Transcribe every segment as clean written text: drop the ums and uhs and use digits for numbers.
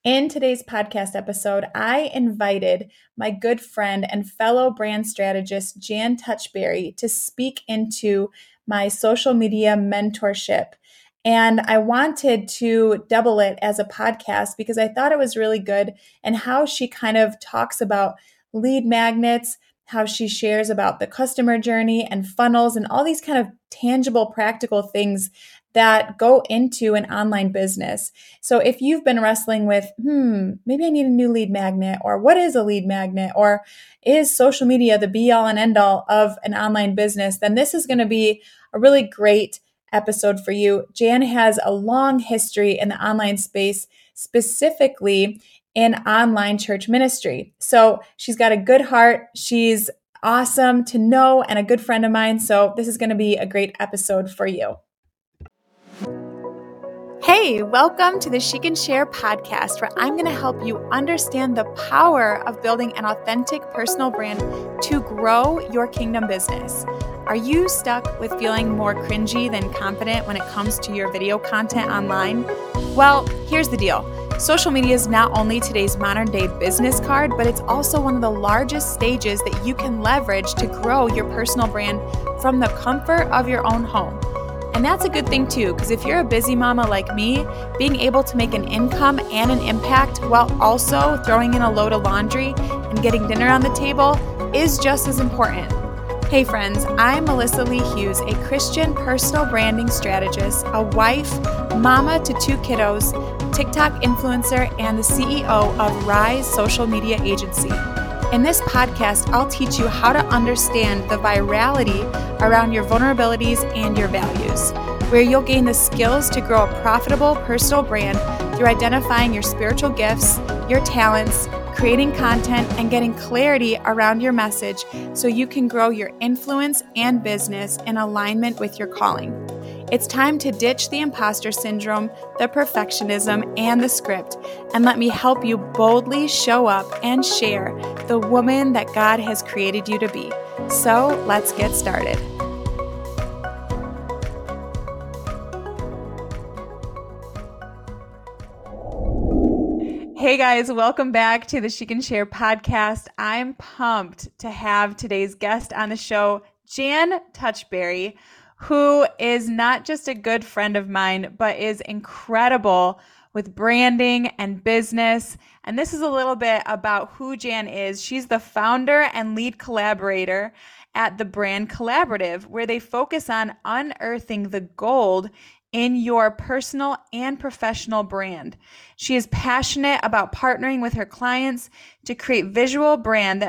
In today's podcast episode, I invited my good friend and fellow brand strategist, Jan Touchberry, to speak into my social media mentorship. And I wanted to double it as a podcast because I thought it was really good and how she kind of talks about lead magnets, how she shares about the customer journey and funnels and all these kind of tangible, practical things that go into an online business. So if you've been wrestling with, maybe I need a new lead magnet, or what is a lead magnet, or is social media the be all and end all of an online business, then this is going to be a really great episode for you. Jan has a long history in the online space, specifically in online church ministry. So she's got a good heart. She's awesome to know and a good friend of mine. So this is going to be a great episode for you. Hey, welcome to the She Can Share podcast, where I'm going to help you understand the power of building an authentic personal brand to grow your kingdom business. Are you stuck with feeling more cringy than confident when it comes to your video content online? Well, here's the deal. Social media is not only today's modern day business card, but it's also one of the largest stages that you can leverage to grow your personal brand from the comfort of your own home. And that's a good thing too, because if you're a busy mama like me, being able to make an income and an impact while also throwing in a load of laundry and getting dinner on the table is just as important. Hey friends, I'm Melissa Lee Hughes, a Christian personal branding strategist, a wife, mama to 2 kiddos, TikTok influencer, and the CEO of Rise Social Media Agency. In this podcast, I'll teach you how to understand the virality around your vulnerabilities and your values, where you'll gain the skills to grow a profitable personal brand through identifying your spiritual gifts, your talents, creating content, and getting clarity around your message so you can grow your influence and business in alignment with your calling. It's time to ditch the imposter syndrome, the perfectionism, and the script, and let me help you boldly show up and share the woman that God has created you to be. So let's get started. Hey guys, welcome back to the She Can Share podcast. I'm pumped to have today's guest on the show, Jan Touchberry, who is not just a good friend of mine, but is incredible with branding and business. And this is a little bit about who Jan is. She's the founder and lead collaborator at the Brand Collaborative, where they focus on unearthing the gold in your personal and professional brand. She is passionate about partnering with her clients to create visual brand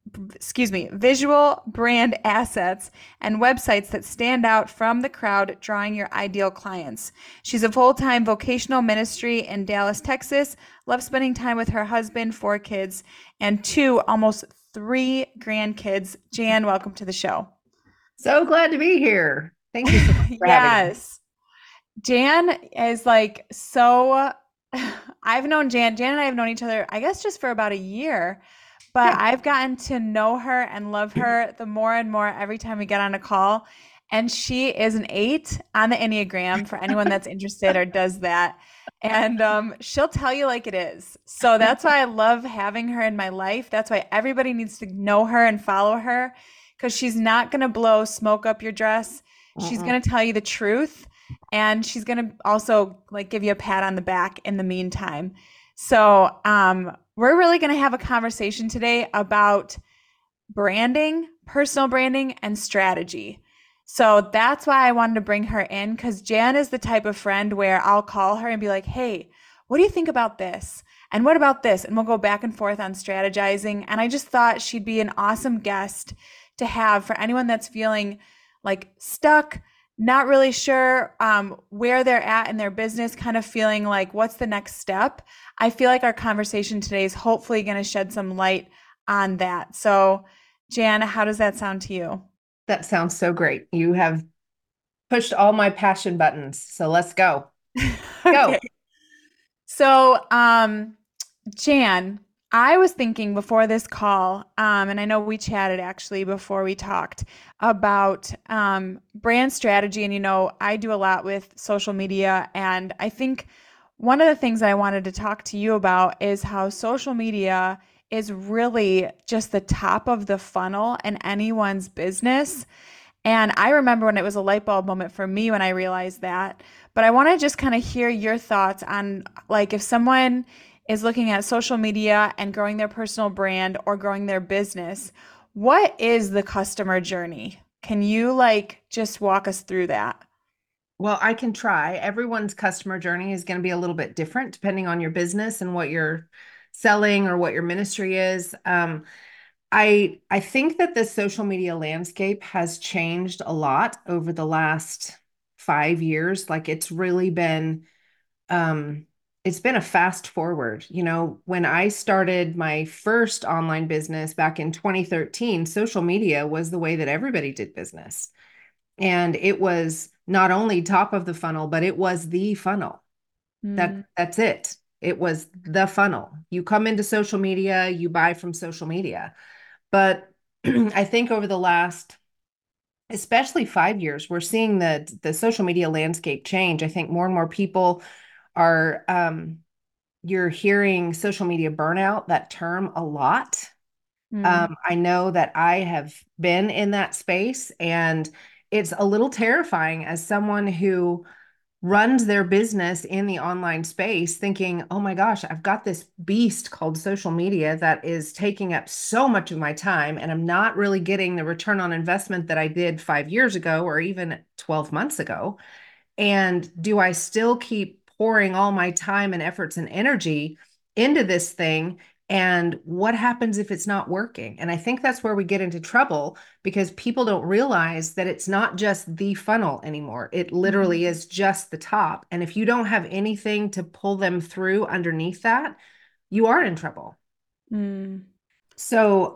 assets and websites that stand out from the crowd, drawing your ideal clients. She's a full-time vocational ministry in Dallas, Texas, loves spending time with her husband, 4 kids, and 2, almost 3 grandkids. Jan, welcome to the show. So glad to be here. Thank you so much for having me. Yes. Jan is like so I've known Jan and I have known each other, I guess, just for about a year, but Yeah. I've gotten to know her and love her the more and more every time we get on a call. And she is an 8 on the Enneagram for anyone that's interested or does that. And she'll tell you like it is. So that's why I love having her in my life. That's why everybody needs to know her and follow her, because she's not going to blow smoke up your dress. She's going to tell you the truth. And she's going to also like give you a pat on the back in the meantime. So we're really going to have a conversation today about branding, personal branding, and strategy. So that's why I wanted to bring her in, because Jan is the type of friend where I'll call her and be like, hey, what do you think about this? And what about this? And we'll go back and forth on strategizing. And I just thought she'd be an awesome guest to have for anyone that's feeling like stuck, not really sure where they're at in their business, kind of feeling like, what's the next step? I feel like our conversation today is hopefully going to shed some light on that. So, Jan, how does that sound to you? That sounds so great. You have pushed all my passion buttons. So let's go. Okay. Go. So, Jan, I was thinking before this call, and I know we chatted actually before we talked about brand strategy. And, I do a lot with social media. And I think one of the things I wanted to talk to you about is how social media is really just the top of the funnel in anyone's business. And I remember when it was a light bulb moment for me when I realized that. But I want to just kind of hear your thoughts on like if someone is looking at social media and growing their personal brand or growing their business, what is the customer journey? Can you like just walk us through that? Well, I can try. Everyone's customer journey is going to be a little bit different depending on your business and what you're selling or what your ministry is. I think that the social media landscape has changed a lot over the last 5 years. Like um, it's been a fast forward. You know, when I started my first online business back in 2013, social media was the way that everybody did business. And it was not only top of the funnel, but it was the funnel. Mm, That's it. It was the funnel. You come into social media, you buy from social media. But I think over the last, especially 5 years, we're seeing the social media landscape change. I think more and more people are you're hearing social media burnout, that term a lot. mm, I know that I have been in that space, and it's a little terrifying as someone who runs their business in the online space, thinking, oh my gosh, I've got this beast called social media that is taking up so much of my time, and I'm not really getting the return on investment that I did 5 years ago or even 12 months ago. And do I still keep pouring all my time and efforts and energy into this thing? And what happens if it's not working? And I think that's where we get into trouble because people don't realize that it's not just the funnel anymore. It mhm, literally is just the top. And if you don't have anything to pull them through underneath that, you are in trouble. mm. So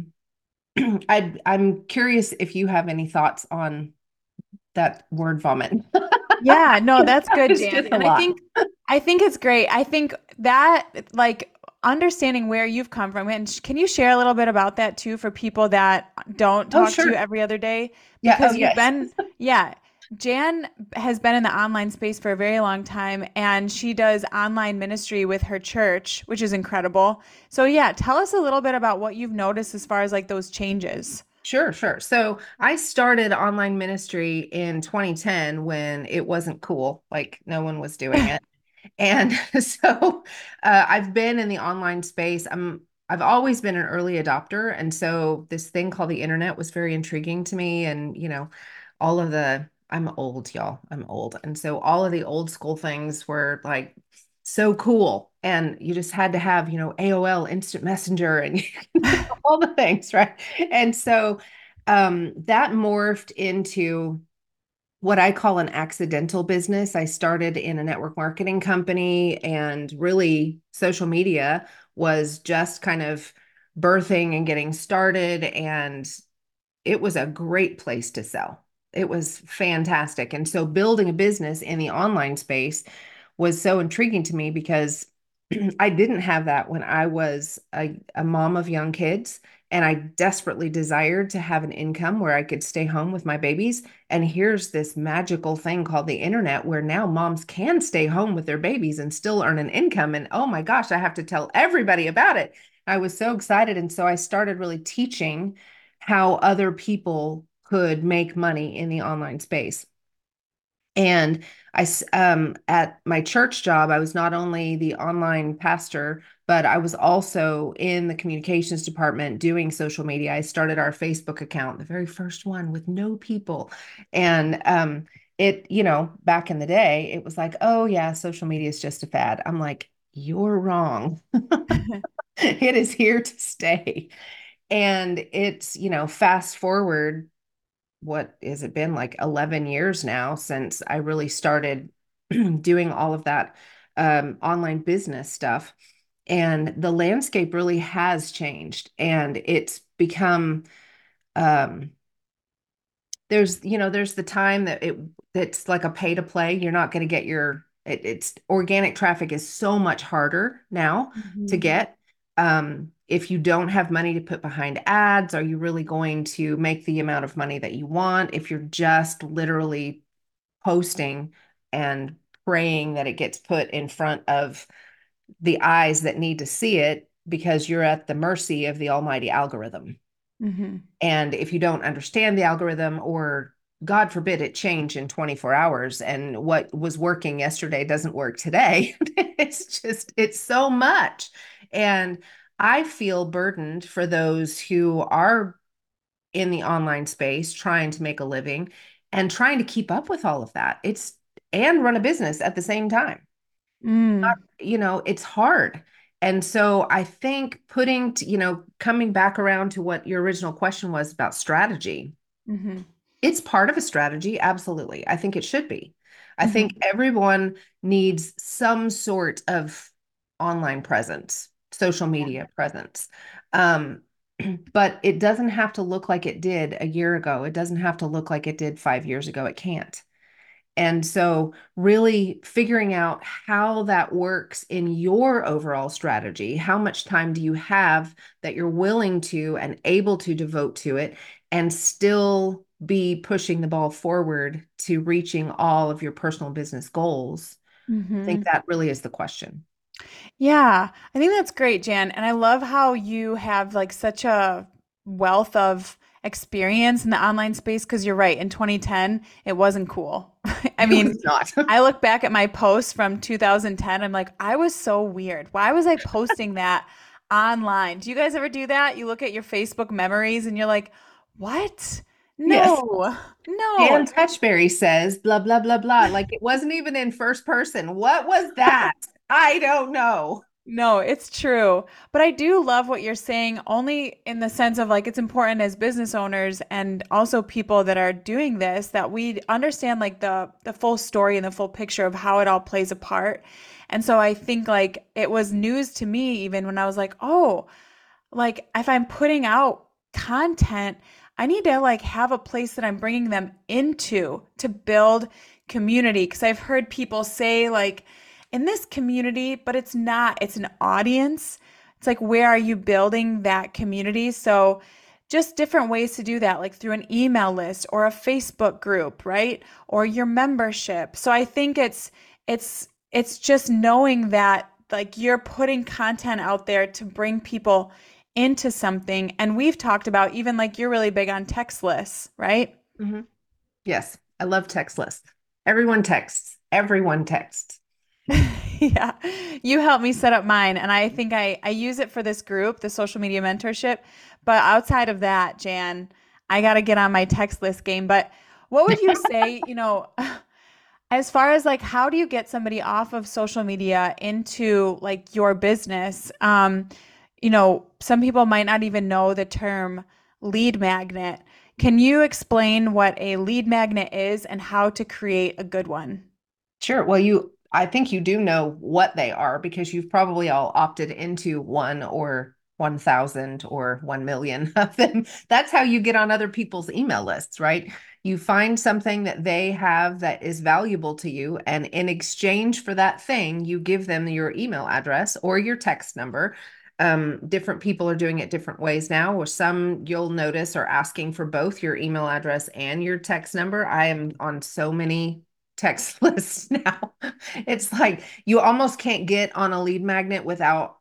I'm curious if you have any thoughts on that word vomit. Yeah, no, that's good, It's Jan. just a And lot. I think it's great. I think that like understanding where you've come from and can you share a little bit about that too for people that don't Oh, talk to you sure. every other day? Yeah. Oh, Because you've yes. been, yeah, Jan has been in the online space for a very long time and she does online ministry with her church, which is incredible. So yeah, tell us a little bit about what you've noticed as far as like those changes. Sure, sure. So I started online ministry in 2010 when it wasn't cool, like no one was doing it. And so I've been in the online space. I've always been an early adopter. And so this thing called the internet was very intriguing to me. And, all of I'm old, y'all. I'm old. And so all of the old school things were like so cool. And you just had to have, AOL Instant Messenger and all the things, right? And so that morphed into what I call an accidental business. I started in a network marketing company, and really social media was just kind of birthing and getting started. And it was a great place to sell. It was fantastic. And so building a business in the online space was so intriguing to me because I didn't have that when I was a mom of young kids. And I desperately desired to have an income where I could stay home with my babies. And here's this magical thing called the internet where now moms can stay home with their babies and still earn an income. And oh my gosh, I have to tell everybody about it. I was so excited. And so I started really teaching how other people could make money in the online space. And at my church job, I was not only the online pastor, but I was also in the communications department doing social media. I started our Facebook account, the very first one with no people. And back in the day, it was like, oh yeah, social media is just a fad. I'm like, you're wrong. It is here to stay. And it's, fast forward, what has it been like 11 years now since I really started doing all of that online business stuff. And the landscape really has changed, and it's become um, there's the time that it's like a pay to play. You're not going to get it's organic traffic is so much harder now to Mhm. get. If you don't have money to put behind ads, are you really going to make the amount of money that you want if you're just literally posting and praying that it gets put in front of the eyes that need to see it because you're at the mercy of the almighty algorithm. Mm-hmm. And if you don't understand the algorithm, or God forbid it change in 24 hours and what was working yesterday doesn't work today, it's so much. And I feel burdened for those who are in the online space trying to make a living and trying to keep up with all of that. And run a business at the same time. Mm. It's hard. And so I think coming back around to what your original question was about strategy, Mm-hmm. it's part of a strategy. Absolutely. I think it should be. I think Mm-hmm. everyone needs some sort of online presence, social Yeah. media presence. Um, but it doesn't have to look like it did a year ago. It doesn't have to look like it did 5 years ago. It can't. And so, really figuring out how that works in your overall strategy, how much time do you have that you're willing to and able to devote to it, and still be pushing the ball forward to reaching all of your personal business goals? I Mm-hmm. think that really is the question. Yeah, I think that's great, Jan. And I love how you have like such a wealth of experience in the online space because you're right. In 2010, it wasn't cool. I It mean, was not. I look back at my posts from 2010. I'm like, I was so weird. Why was I posting that online? Do you guys ever do that? You look at your Facebook memories and you're like, what? Yes. No, no. Dan Touchberry says, blah, blah, blah, blah. Like it wasn't even in first person. What was that? I don't know. No, it's true. But I do love what you're saying, only in the sense of like it's important as business owners and also people that are doing this that we understand like the full story and the full picture of how it all plays a part. And so I think like it was news to me even when I was like, "Oh, like if I'm putting out content, I need to like have a place that I'm bringing them into to build community." Because I've heard people say like in this community, but it's not, it's an audience. It's like, where are you building that community? So just different ways to do that, like through an email list or a Facebook group, right? Or your membership. So I think it's just knowing that like you're putting content out there to bring people into something. And we've talked about even like you're really big on text lists, right? Mhm. Yes, I love text lists. Everyone texts. Everyone texts. Yeah. You helped me set up mine. And I think I use it for this group, the social media mentorship. But outside of that, Jan, I got to get on my text list game. But what would you say, as far as like how do you get somebody off of social media into like your business? Some people might not even know the term lead magnet. Can you explain what a lead magnet is and how to create a good one? Sure. Well, I think you do know what they are because you've probably all opted into one or 1,000 or 1 million of them. That's how you get on other people's email lists, right? You find something that they have that is valuable to you, and in exchange for that thing, you give them your email address or your text number. Different people are doing it different ways now, or some you'll notice are asking for both your email address and your text number. I am on so many text lists now. It's like you almost can't get on a lead magnet without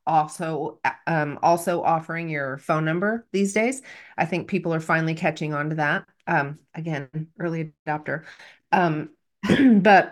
also offering your phone number these days. I think people are finally catching on to that. Again, early adopter. Um, but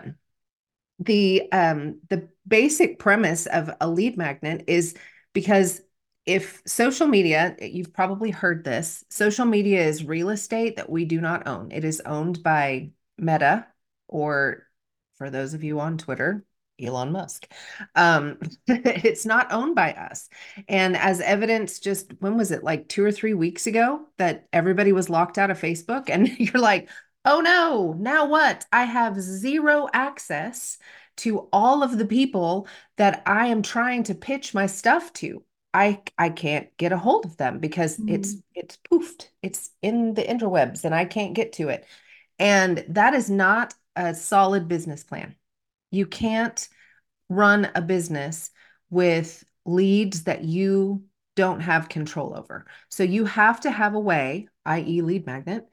the basic premise of a lead magnet is because if social media, you've probably heard this, social media is real estate that we do not own. It is owned by Meta, or for those of you on Twitter, Elon Musk. It's not owned by us. And as evidence, just when was it, like 2 or 3 weeks ago, that everybody was locked out of Facebook? And you're like, oh no, now what? I have zero access to all of the people that I am trying to pitch my stuff to. I can't get a hold of them because Mm. it's poofed. It's in the interwebs and I can't get to it. And that is not a solid business plan. You can't run a business with leads that you don't have control over. So you have to have a way, i.e., lead magnet,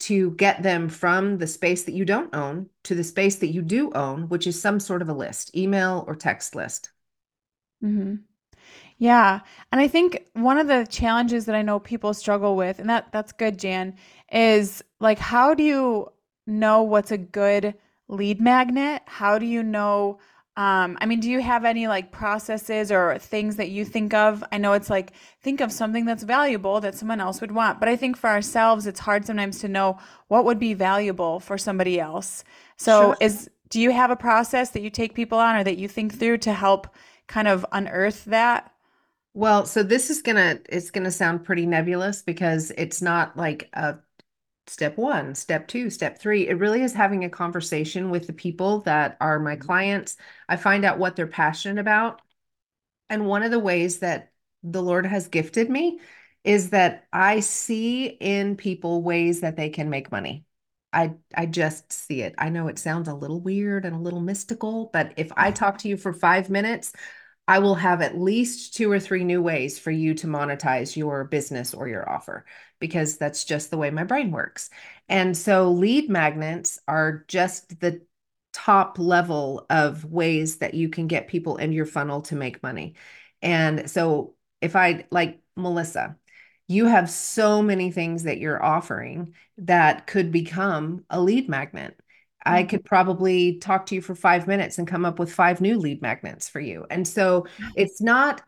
to get them from the space that you don't own to the space that you do own, which is some sort of a list, email or text list. Hmm. Yeah. And I think one of the challenges that I know people struggle with, and that's good, Jan, is like how do you know what's a good lead magnet? How do you know I mean, do you have any like processes or things that you think of? I know it's like think of something that's valuable that someone else would want, but I think for ourselves it's hard sometimes to know what would be valuable for somebody else. So Sure. is do you have a process that you take people on or that you think through to help kind of unearth that? Well, so this is it's gonna sound pretty nebulous because it's not like a step one, step two, step three. It really is having a conversation with the people that are my clients. I find out what they're passionate about. And one of the ways that the Lord has gifted me is that I see in people ways that they can make money. I just see it. I know it sounds a little weird and a little mystical, but if I talk to you for 5 minutes, I will have at least two or three new ways for you to monetize your business or your offer because that's just the way my brain works. And so lead magnets are just the top level of ways that you can get people in your funnel to make money. And so if I like Melissa, you have so many things that you're offering that could become a lead magnet. I Mhm. could probably talk to you for 5 minutes and come up with five new lead magnets for you. And so it's not,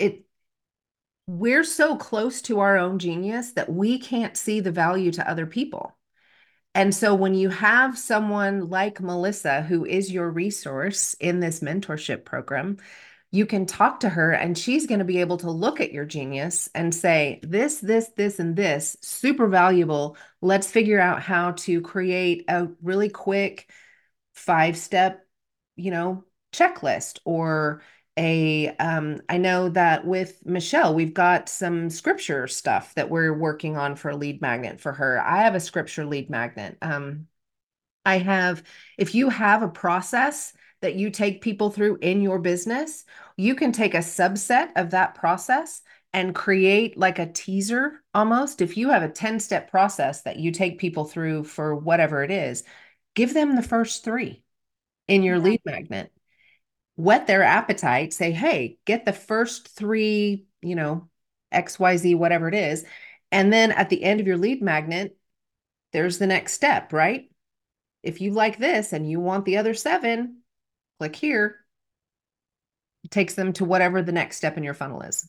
we're so close to our own genius that we can't see the value to other people. And so when you have someone like Melissa, who is your resource in this mentorship program, you can talk to her and she's going to be able to look at your genius and say, this, and this, super valuable. Let's figure out how to create a really quick 5 step, you know, checklist or I know that with Michelle, we've got some scripture stuff that we're working on for a lead magnet for her. I have a scripture lead magnet. I have, if you have a process that you take people through in your business, you can take a subset of that process and create like a teaser almost. If you have a 10-step process that you take people through for whatever it is, give them the first three in your Yeah. lead magnet. Whet their appetite, say, hey, get the first three, XYZ, whatever it is. And then at the end of your lead magnet, there's the next step, right? If you like this and you want the other seven, click here. It takes them to whatever the next step in your funnel is.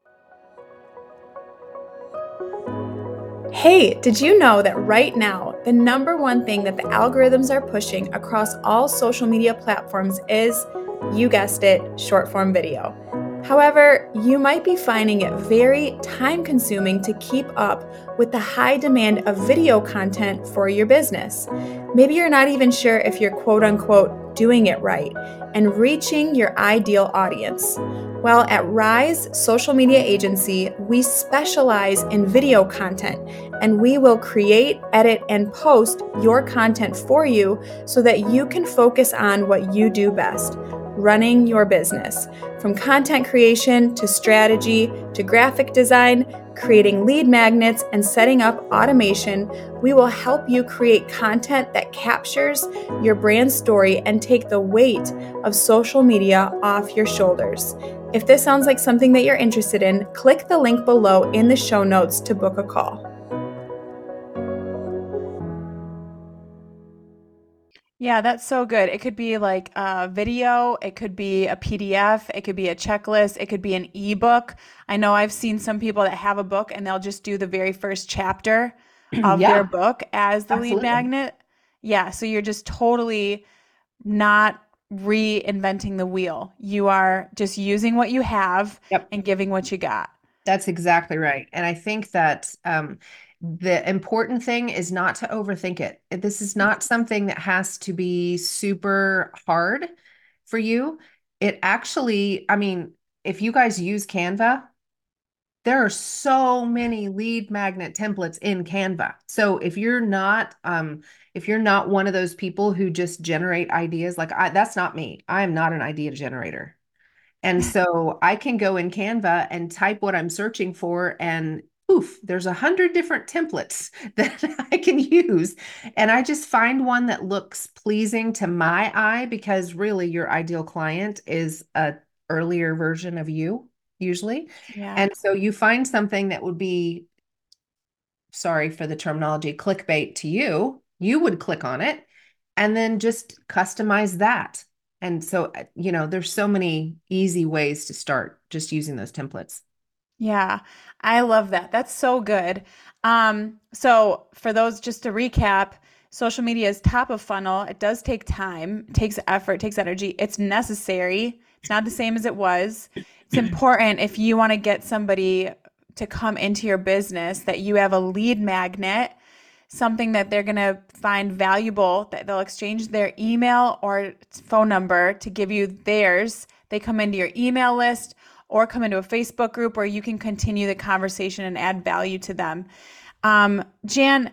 Hey, did you know that right now, the number one thing that the algorithms are pushing across all social media platforms is, you guessed it, short form video? However, you might be finding it very time consuming to keep up with the high demand of video content for your business. Maybe you're not even sure if you're quote unquote doing it right and reaching your ideal audience. Well, at Rise Social Media Agency, we specialize in video content and we will create, edit, and post your content for you so that you can focus on what you do best, running your business. From content creation to strategy to graphic design, creating lead magnets, and setting up automation, we will help you create content that captures your brand story and take the weight of social media off your shoulders. If this sounds like something that you're interested in, click the link below in the show notes to book a call. Yeah, that's so good. It could be like a video, it could be a PDF, it could be a checklist, it could be an ebook. I know I've seen some people that have a book and they'll just do the very first chapter of their Yeah, book as the lead absolutely. magnet. Yeah, so you're just totally not reinventing the wheel. You are just using what you have Yep. and giving what you got. That's exactly right. And I think that the important thing is not to overthink it. This is not something that has to be super hard for you. It actually, I mean, if you guys use Canva, there are so many lead magnet templates in Canva. So if you're not one of those people who just generate ideas, like that's not me. I am not an idea generator. And so I can go in Canva and type what I'm searching for, and poof, there's 100 different templates that I can use. And I just find one that looks pleasing to my eye because really your ideal client is a earlier version of you, usually. Yeah. And so you find something that would be, sorry for the terminology, clickbait to you, you would click on it and then just customize that. And so, there's so many easy ways to start just using those templates. Yeah, I love that. That's so good. So for those, just to recap, social media is top of funnel. It does take time, it takes effort, it takes energy. It's necessary. It's not the same as it was. It's important if you want to get somebody to come into your business that you have a lead magnet, something that they're going to find valuable, that they'll exchange their email or phone number to give you theirs. They come into your email list or come into a Facebook group where you can continue the conversation and add value to them. Jan,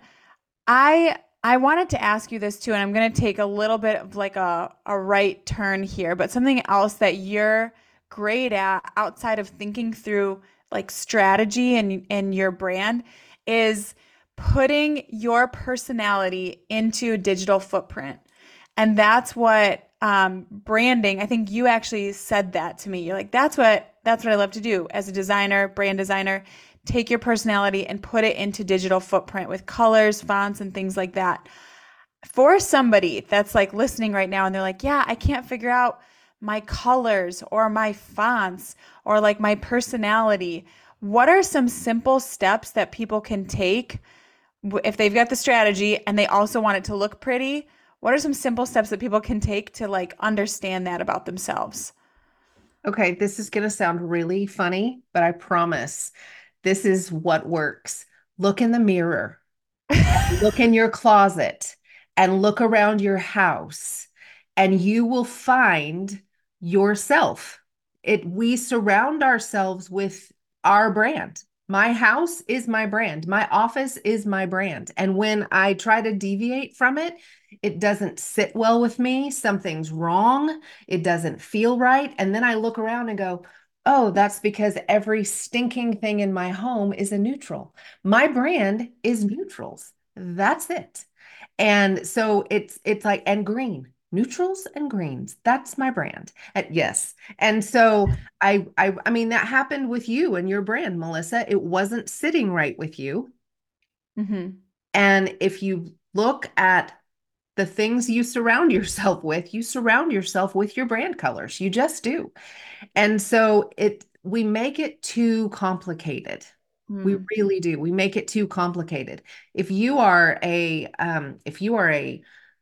I wanted to ask you this too, and I'm going to take a little bit of like a right turn here, but something else that you're great at outside of thinking through like strategy and your brand is putting your personality into digital footprint. And that's what branding, I think you actually said that to me. You're like, that's what I love to do as a designer, brand designer. Take your personality and put it into digital footprint with colors, fonts, and things like that. For somebody that's like listening right now and they're like, yeah, I can't figure out my colors or my fonts or like my personality. What are some simple steps that people can take if they've got the strategy and they also want it to look pretty? What are some simple steps that people can take to like understand that about themselves? Okay, this is going to sound really funny, but I promise this is what works. Look in the mirror, look in your closet, and look around your house, and you will find yourself. We surround ourselves with our brand. My house is my brand. My office is my brand. And when I try to deviate from it, it doesn't sit well with me. Something's wrong. It doesn't feel right. And then I look around and go, oh, that's because every stinking thing in my home is a neutral. My brand is neutrals. That's it. And so it's like, and green, neutrals and greens. That's my brand. Yes. And so I mean that happened with you and your brand, Melissa. It wasn't sitting right with you. Mm-hmm. And if you look at the things you surround yourself with, you surround yourself with your brand colors. You just do. And so we make it too complicated. We Mm. really do. We make it too complicated. If you are a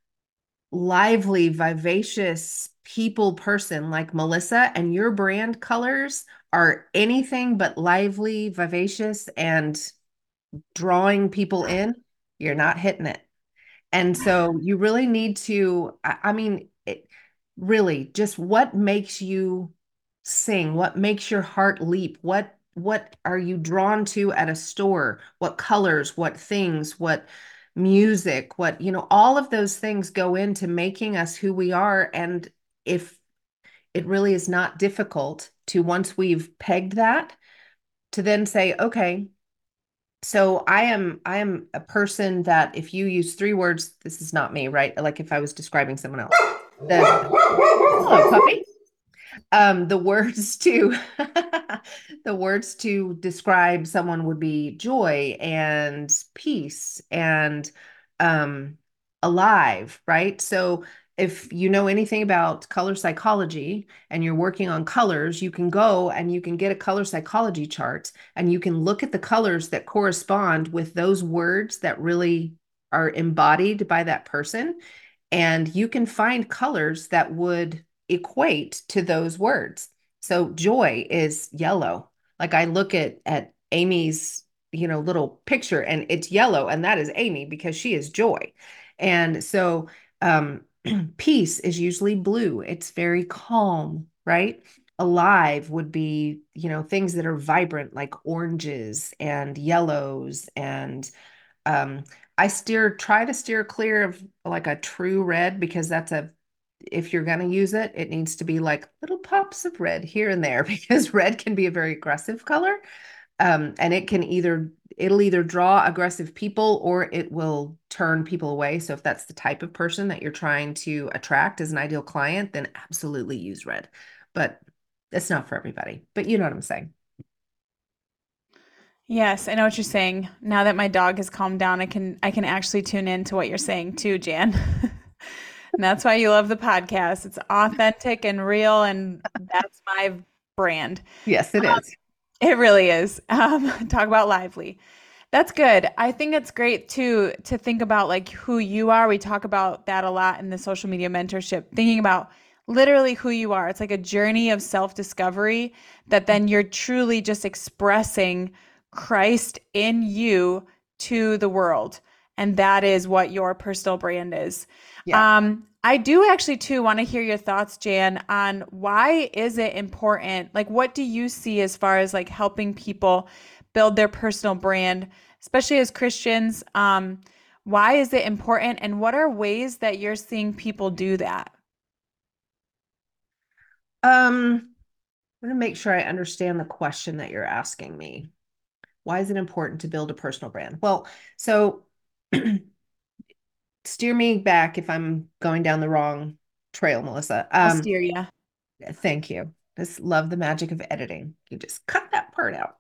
lively, vivacious people person like Melissa, and your brand colors are anything but lively, vivacious, and drawing people in, you're not hitting it. And so you really need to, I mean, really just what makes you sing? What makes your heart leap? What are you drawn to at a store? What colors, what things, what music, all of those things go into making us who we are. And if it really is not difficult to, once we've pegged that, to then say, okay, so I am a person that if you use three words, this is not me, right? Like if I was describing someone else. Hello, puppy. The words to the words to describe someone would be joy and peace and um alive, right? So if you know anything about color psychology and you're working on colors, you can go and you can get a color psychology chart and you can look at the colors that correspond with those words that really are embodied by that person, and you can find colors that would equate to those words. So joy is yellow. Like I look at Amy's, little picture and it's yellow, and that is Amy because she is joy. And so peace is usually blue. It's very calm, right? Alive would be, things that are vibrant like oranges and yellows and um, I try to steer clear of like a true red because if you're going to use it, it needs to be like little pops of red here and there because red can be a very aggressive color. And it'll either draw aggressive people or it will turn people away. So if that's the type of person that you're trying to attract as an ideal client, then absolutely use red. But it's not for everybody. But you know what I'm saying. Yes, I know what you're saying. Now that my dog has calmed down, I can actually tune in to what you're saying too, Jan. And that's why you love the podcast. It's authentic and real, and that's my brand. Yes, it is. It really is. Talk about lively. That's good. I think it's great too to think about like who you are. We talk about that a lot in the social media mentorship, thinking about literally who you are. It's like a journey of self-discovery that then you're truly just expressing Christ in you to the world. And that is what your personal brand is. Yeah. I do actually too want to hear your thoughts, Jan, on why is it important? Like, what do you see as far as like helping people build their personal brand, especially as Christians? Why is it important, and what are ways that you're seeing people do that? I'm going to make sure I understand the question that you're asking me. Why is it important to build a personal brand? Well, so steer me back if I'm going down the wrong trail, Melissa. I'll steer you. Thank you. Just love the magic of editing. You just cut that part out.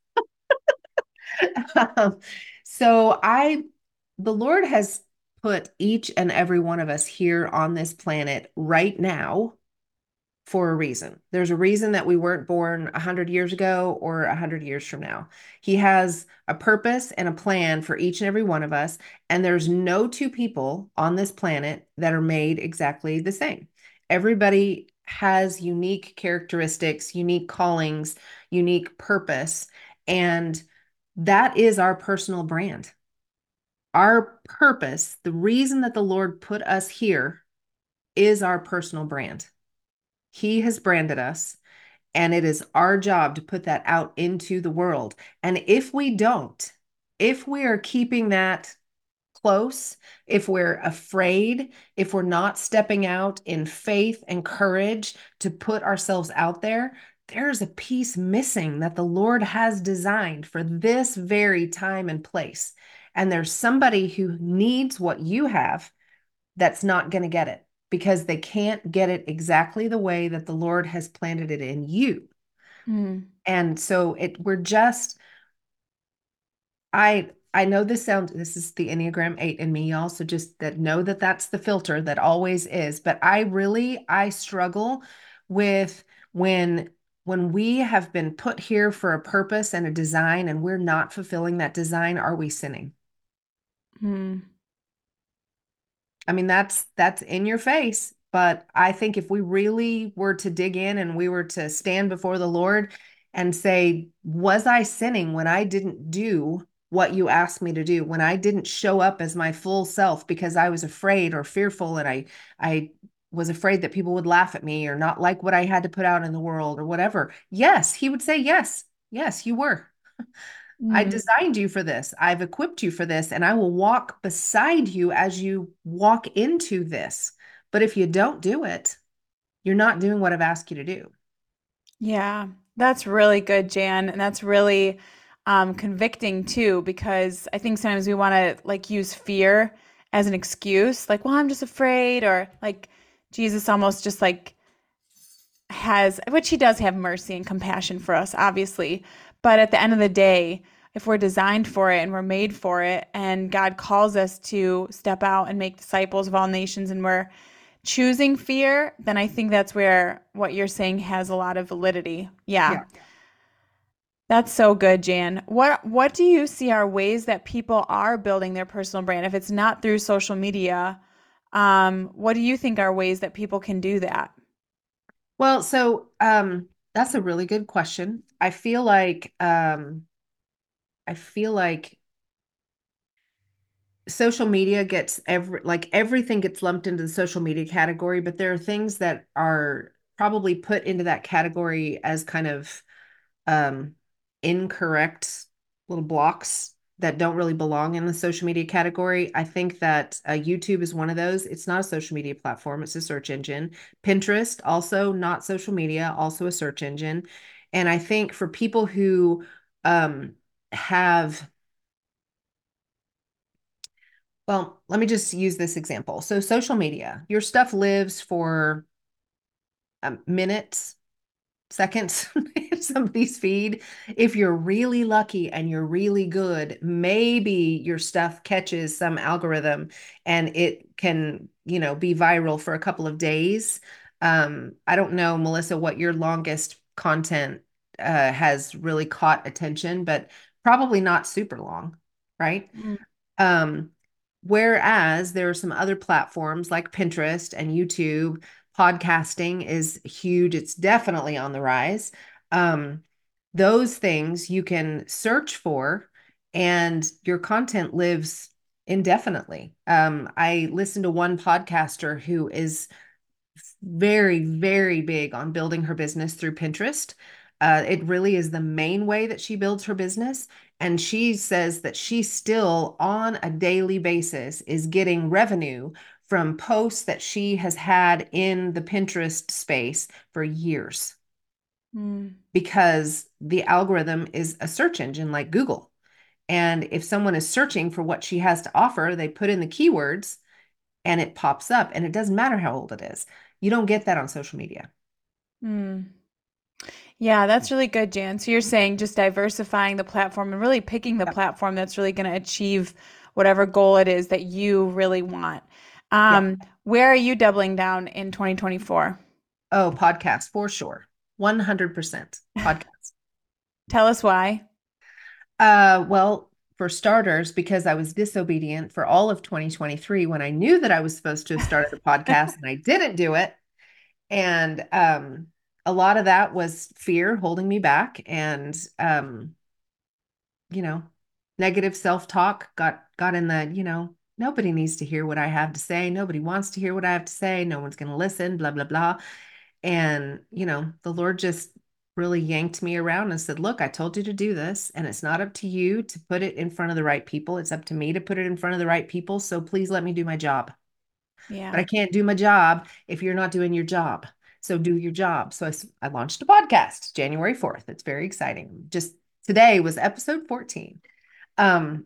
Um, so the Lord has put each and every one of us here on this planet right now for a reason. There's a reason that we weren't born 100 years ago or 100 years from now. He has a purpose and a plan for each and every one of us. And there's no two people on this planet that are made exactly the same. Everybody has unique characteristics, unique callings, unique purpose. And that is our personal brand. Our purpose, the reason that the Lord put us here is our personal brand. He has branded us, and it is our job to put that out into the world. And if we don't, if we are keeping that close, if we're afraid, if we're not stepping out in faith and courage to put ourselves out there, there's a piece missing that the Lord has designed for this very time and place. And there's somebody who needs what you have that's not going to get it because they can't get it exactly the way that the Lord has planted it in you. Mm. And so we're just, I know this is the Enneagram 8 in me, y'all. So just that know that that's the filter that always is. But I struggle with when we have been put here for a purpose and a design and we're not fulfilling that design, are we sinning? Mm. I mean, that's in your face. But I think if we really were to dig in and we were to stand before the Lord and say, was I sinning when I didn't do what you asked me to do, when I didn't show up as my full self because I was afraid or fearful and I was afraid that people would laugh at me or not like what I had to put out in the world or whatever. Yes, he would say, yes, yes, you were. I Mm. designed you for this. I've equipped you for this, and I will walk beside you as you walk into this. But if you don't do it, you're not doing what I've asked you to do. Yeah, that's really good, Jan. And that's really convicting too, because I think sometimes we want to like use fear as an excuse, like, well, I'm just afraid, or like Jesus almost just like has, which he does have mercy and compassion for us, obviously. But at the end of the day, if we're designed for it and we're made for it, and God calls us to step out and make disciples of all nations, and we're choosing fear, then I think that's where what you're saying has a lot of validity. Yeah. Yeah. That's so good, Jan. What do you see are ways that people are building their personal brand? If it's not through social media, what do you think are ways that people can do that? Well, so that's a really good question. I feel like social media gets everything gets lumped into the social media category, but there are things that are probably put into that category as kind of um, incorrect little blocks that don't really belong in the social media category. I think that YouTube is one of those. It's not a social media platform, it's a search engine. Pinterest, also not social media, also a search engine. And I think for people who um, have, well, let me just use this example. So social media, your stuff lives for minutes, seconds in somebody's feed. If you're really lucky and you're really good, maybe your stuff catches some algorithm and it can, be viral for a couple of days. I don't know, Melissa, what your longest content has really caught attention, but probably not super long, right? Mm. Um, Whereas there are some other platforms like Pinterest and YouTube, podcasting is huge. It's definitely on the rise. Um, those things you can search for, and your content lives indefinitely. I listened to one podcaster who is very, very big on building her business through Pinterest. It really is the main way that she builds her business. And she says that she still, on a daily basis, is getting revenue from posts that she has had in the Pinterest space for years Mm. because the algorithm is a search engine like Google. And if someone is searching for what she has to offer, they put in the keywords and it pops up, and it doesn't matter how old it is. You don't get that on social media. Mm. Yeah, that's really good, Jan. So you're saying just diversifying the platform and really picking the Yep. platform that's really going to achieve whatever goal it is that you really want. Yep. Where are you doubling down in 2024? Oh, podcast for sure. 100% podcast. Tell us why. Well, for starters, because I was disobedient for all of 2023 when I knew that I was supposed to have started a podcast and I didn't do it. And a lot of that was fear holding me back, and you know, negative self-talk got in the, nobody needs to hear what I have to say. Nobody wants to hear what I have to say. No one's going to listen, blah, blah, blah. And, the Lord just really yanked me around and said, look, I told you to do this, and it's not up to you to put it in front of the right people. It's up to me to put it in front of the right people. So please let me do my job. But Yeah. I can't do my job if you're not doing your job. So do your job. So I launched a podcast January 4th. It's very exciting. Just today was episode 14. Um,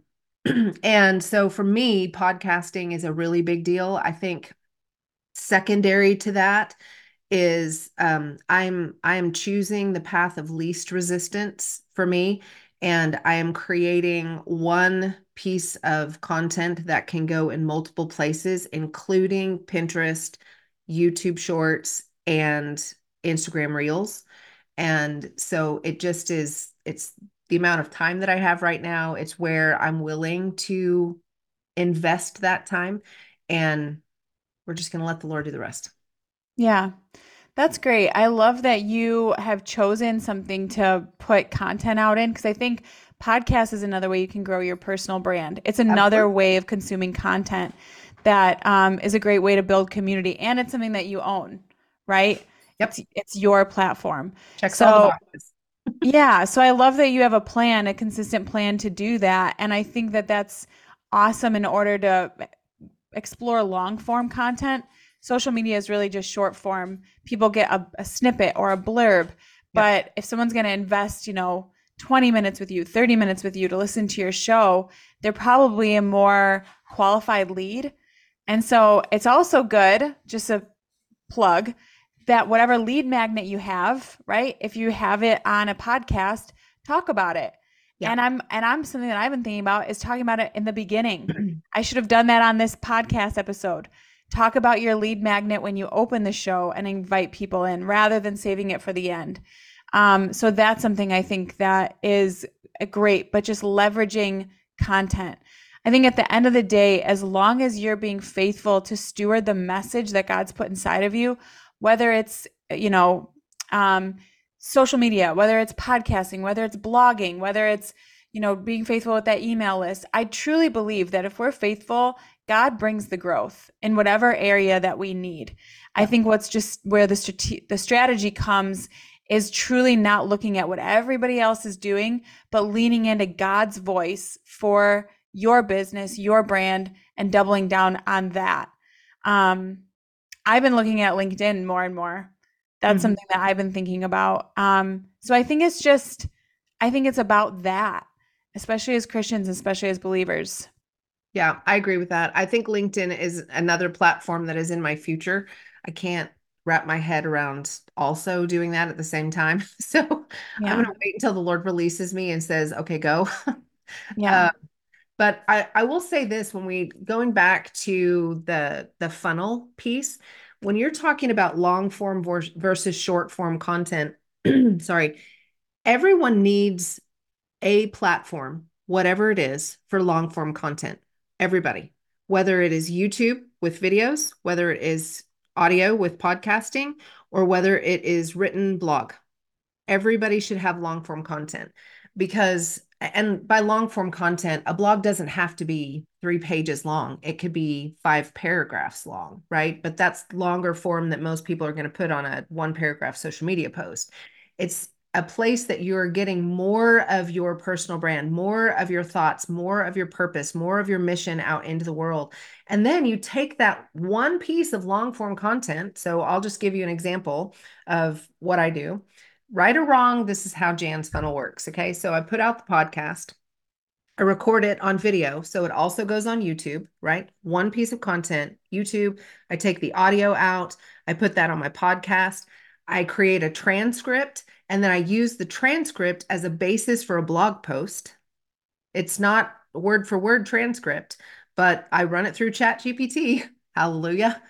and so for me, podcasting is a really big deal. I think secondary to that is I am choosing the path of least resistance for me, and I am creating one piece of content that can go in multiple places, including Pinterest, YouTube Shorts, and Instagram Reels. And so it just is, it's the amount of time that I have right now. It's where I'm willing to invest that time, and we're just going to let the Lord do the rest. Yeah. That's great. I love that you have chosen something to put content out in because I think podcast is another way you can grow your personal brand. It's another Absolutely. way of consuming content that is a great way to build community, and it's something that you own, right? Yep. It's your platform. Checks all the So boxes. yeah, so I love that you have a plan, a consistent plan to do that, and I think that that's awesome in order to explore long form content. Social media is really just short form. People get a snippet or a blurb. Yep. But if someone's going to invest, 20 minutes with you, 30 minutes with you to listen to your show, they're probably a more qualified lead. And so it's also good, just a plug, that whatever lead magnet you have, right? If you have it on a podcast, talk about it. Yep. And I'm something that I've been thinking about is talking about it in the beginning. I should have done that on this podcast episode. Talk about your lead magnet when you open the show and invite people in rather than saving it for the end. So that's something I think that is great, but just leveraging content. I think at the end of the day, as long as you're being faithful to steward the message that God's put inside of you, whether it's, um, social media, whether it's podcasting, whether it's blogging, whether it's, being faithful with that email list, I truly believe that if we're faithful, God brings the growth in whatever area that we need. I Yep. think what's just where the strategy comes is truly not looking at what everybody else is doing, but leaning into God's voice for your business, your brand, and doubling down on that. Um, I've been looking at LinkedIn more and more. That's Mhm. something that I've been thinking about. So I think it's just I think it's about that, especially as Christians, especially as believers. Yeah, I agree with that. I think LinkedIn is another platform that is in my future. I can't wrap my head around also doing that at the same time. So I'm going Yeah. to wait until the Lord releases me and says, okay, go. Yeah. Uh, but I will say this when we going back to the funnel piece, when you're talking about long form versus short form content, sorry, everyone needs a platform, whatever it is, for long form content. Everybody, whether it is YouTube with videos, whether it is audio with podcasting, or whether it is written blog, everybody should have long form content because, and by long form content, a blog doesn't have to be 3 pages long. It could be 5 paragraphs long, right? But that's longer form that most people are going to put on a 1 paragraph social media post. It's a place that you're getting more of your personal brand, more of your thoughts, more of your purpose, more of your mission out into the world. And then you take that one piece of long form content. So I'll just give you an example of what I do. Right or wrong, this is how Jan's funnel works. Okay. So I put out the podcast, I record it on video. So it also goes on YouTube, right? One piece of content, YouTube. I take the audio out, I put that on my podcast. I create a transcript, and then I use the transcript as a basis for a blog post. It's not word for word transcript, but I run it through ChatGPT. Hallelujah.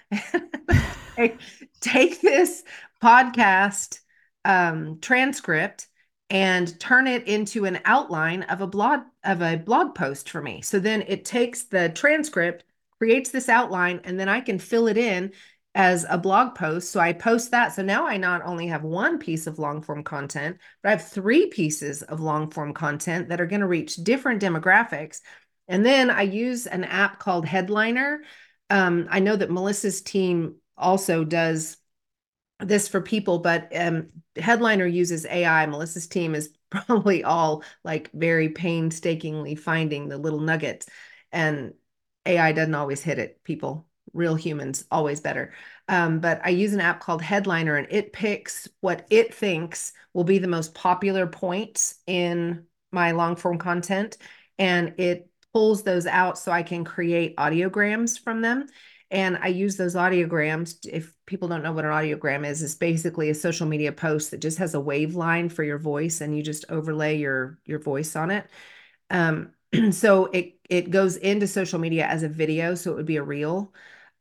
Take this podcast transcript and turn it into an outline of a blog post for me. So then it takes the transcript, creates this outline, and then I can fill it in as a blog post. So I post that. So now I not only have one piece of long form content, but I have 3 pieces of long form content that are going to reach different demographics. And then I use an app called Headliner. I know that Melissa's team also does this for people, but Headliner uses AI. Melissa's team is probably all like very painstakingly finding the little nuggets, and AI doesn't always hit it. People, real humans, always better. But I use an app called Headliner, and it picks what it thinks will be the most popular points in my long form content, and it pulls those out so I can create audiograms from them. And I use those audiograms. If people don't know what an audiogram is, it's basically a social media post that just has a wave line for your voice, and you just overlay your voice on it. So it goes into social media as a video, so it would be a reel,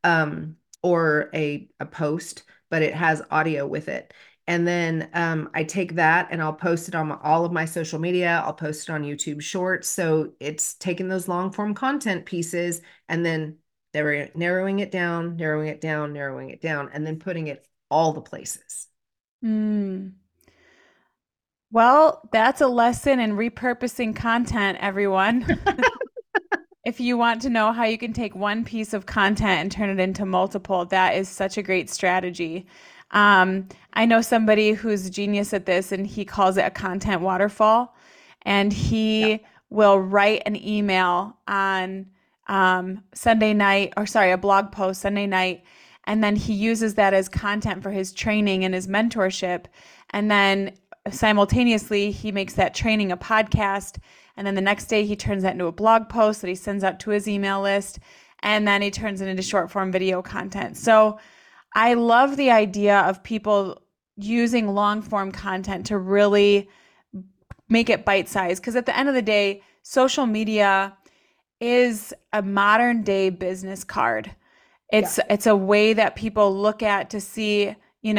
or a post, but it has audio with it. And then I take that and I'll post it on all of my social media. I'll post it on YouTube Shorts. So it's taking those long form content pieces and then they're narrowing it down, narrowing it down, narrowing it down, and then putting it all the places. Mm. Well, that's a lesson in repurposing content, everyone. If you want to know how you can take one piece of content and turn it into multiple, that is such a great strategy. I know somebody who's a genius at this, and he calls it a content waterfall. And Yeah. he will write an email on Sunday night, or sorry, a blog post Sunday night. And then he uses that as content for his training and his mentorship. And then simultaneously, he makes that training a podcast. And then the next day, he turns that into a blog post that he sends out to his email list. And then he turns it into short form video content. So I love the idea of people using long form content to really make it bite sized. Because at the end of the day, social media is a modern day business card. Yeah. It's a way that people look at to see,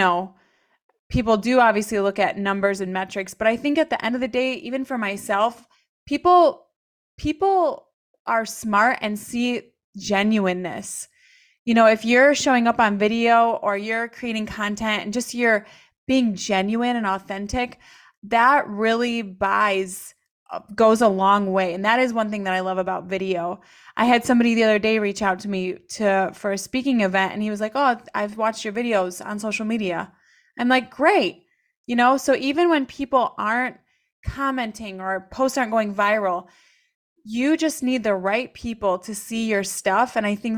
people do obviously look at numbers and metrics, but I think at the end of the day, even for myself, people are smart and see genuineness. If you're showing up on video or you're creating content and just you're being genuine and authentic, that really goes a long way. And that is one thing that I love about video. I had somebody the other day reach out to me for a speaking event, and he was like, "Oh, I've watched your videos on social media." I'm like, "Great." So even when people aren't commenting or posts aren't going viral, you just need the right people to see your stuff. And I think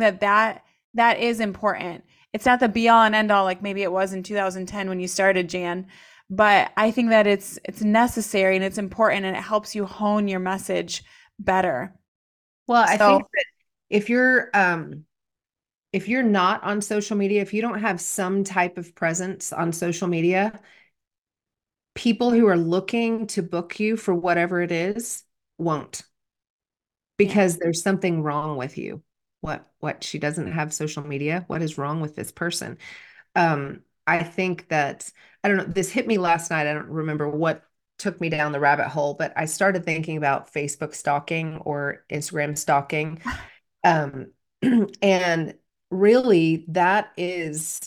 that is important. It's not the be all and end all like maybe it was in 2010 when you started, Jan, but I think that it's necessary and it's important and it helps you hone your message better. Well, I So, think that if you're if you're not on social media, if you don't have some type of presence on social media, people who are looking to book you for whatever it is won't, yeah. because there's something wrong with you. What she doesn't have social media? What is wrong with this person? I think that I don't know, this hit me last night. I don't remember what took me down the rabbit hole, but I started thinking about Facebook stalking or Instagram stalking. Um, and really that is,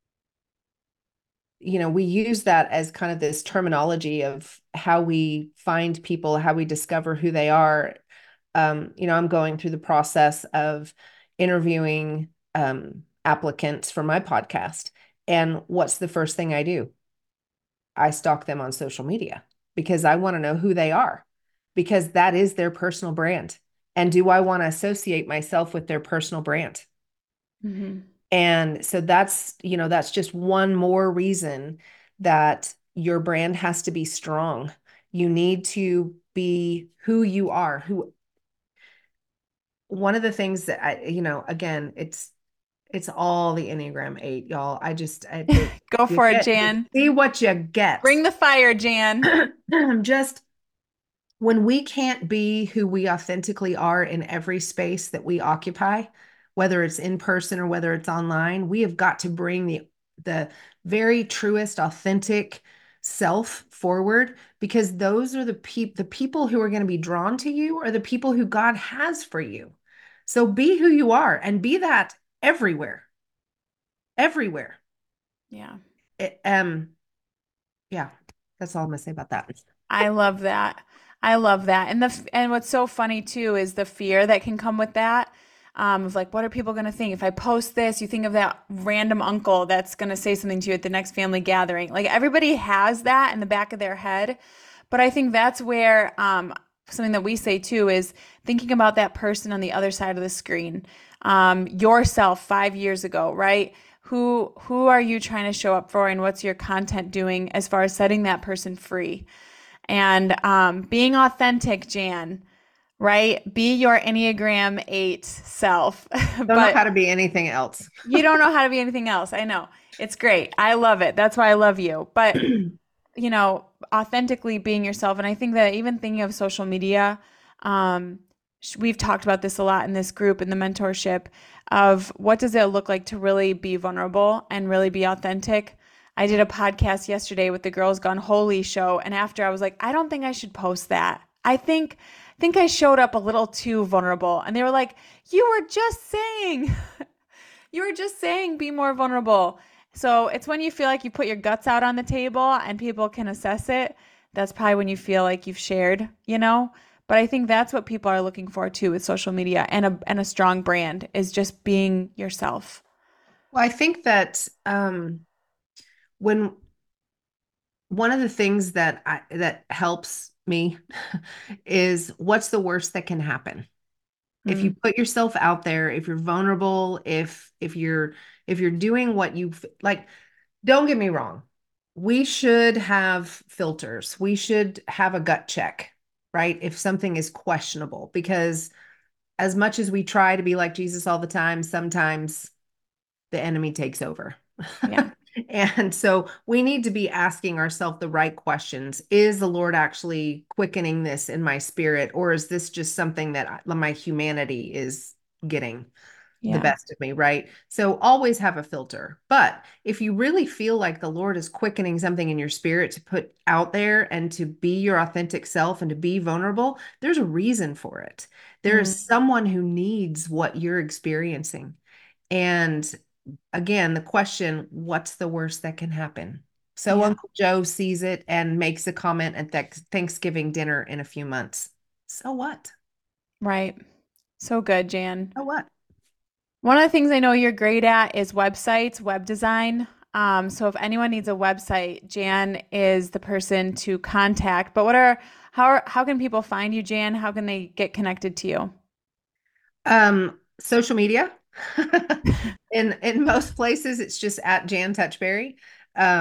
we use that as kind of this terminology of how we find people, how we discover who they are. I'm going through the process of interviewing applicants for my podcast. And what's the first thing I do? I stalk them on social media because I want to know who they are, because that is their personal brand. And do I want to associate myself with their personal brand? Hmm. And so that's just one more reason that your brand has to be strong. You need to be who you are. Who One of the things that again, it's all the Enneagram 8, y'all. Go You for it, get to Jan. see what you get. Bring the fire, Jan. Just when we can't be who we authentically are in every space that we occupy, whether it's in person or whether it's online, we have got to bring the very truest, authentic self forward, because those are the people who are going to be drawn to you, are the people who God has for you. So be who you are and be that everywhere, everywhere. Yeah. It, yeah, that's all I'm gonna say about that. I love that. I love that. And what's so funny too is the fear that can come with that. Of like, what are people going to think? If I post this, you think of that random uncle that's going to say something to you at the next family gathering. Like everybody has that in the back of their head. But I think that's where something that we say too is thinking about that person on the other side of the screen. Yourself 5 years ago, right? Who are you trying to show up for and what's your content doing as far as setting that person free? And being authentic, Jan, right? Be your Enneagram 8 self. Don't know But how to be anything else. you don't know how to be anything else. I know. It's great. I love it. That's why I love you. But, authentically being yourself. And I think that even thinking of social media, we've talked about this a lot in this group in the mentorship of what does it look like to really be vulnerable and really be authentic. I did a podcast yesterday with the Girls Gone Holy show, and after I was like, I don't think I should post that. I think I showed up a little too vulnerable. And they were like, "You were just saying." You were just saying be more vulnerable. So it's when you feel like you put your guts out on the table and people can assess it. That's probably when you feel like you've shared. But I think that's what people are looking for too with social media and a strong brand is just being yourself. Well, I think that when one of the things that helps me is, what's the worst that can happen? If you Mm, put yourself out there, if you're vulnerable, if you're doing what you like, don't get me wrong. We should have filters. We should have a gut check, right? If something is questionable, because as much as we try to be like Jesus all the time, sometimes the enemy takes over. yeah. And so we need to be asking ourselves the right questions. Is the Lord actually quickening this in my spirit, or is this just something that my humanity is getting the Yeah. best of me, right? So always have a filter. But if you really feel like the Lord is quickening something in your spirit to put out there and to be your authentic self and to be vulnerable, there's a reason for it. Mm, There's someone who needs what you're experiencing. And again, the question, what's the worst that can happen? So yeah. Uncle Joe sees it and makes a comment at Thanksgiving dinner in a few months. So what? Right. So good, Jan. So what? One of the things I know you're great at is websites, web design. So if anyone needs a website, Jan is the person to contact. But how can people find you, Jan? How can they get connected to you? Social media. In most places, it's just at Jan Touchberry.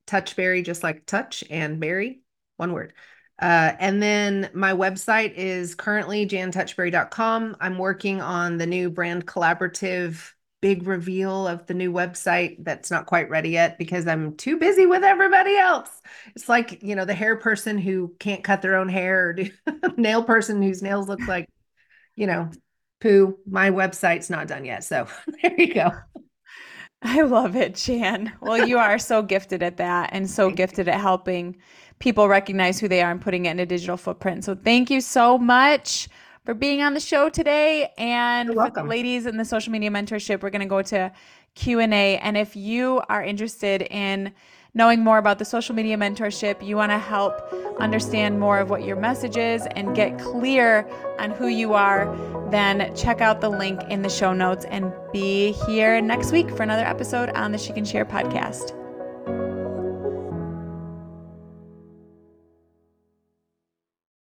Touchberry, just like touch and berry, one word. And then my website is currently jantouchberry.com. I'm working on the new brand collaborative big reveal of the new website that's not quite ready yet because I'm too busy with everybody else. It's like, the hair person who can't cut their own hair or do nail person whose nails look like, you know, poo. My website's not done yet. So there you go. I love it, Jan. Well, you are so gifted at that and so gifted at helping people recognize who they are and putting it in a digital footprint. So thank you so much for being on the show today. And You're for the welcome. ladies in the social media mentorship, we're going to go to Q&A. And if you are interested in knowing more about the social media mentorship, you want to help understand more of what your message is and get clear on who you are, then check out the link in the show notes and be here next week for another episode on the She Can Share podcast.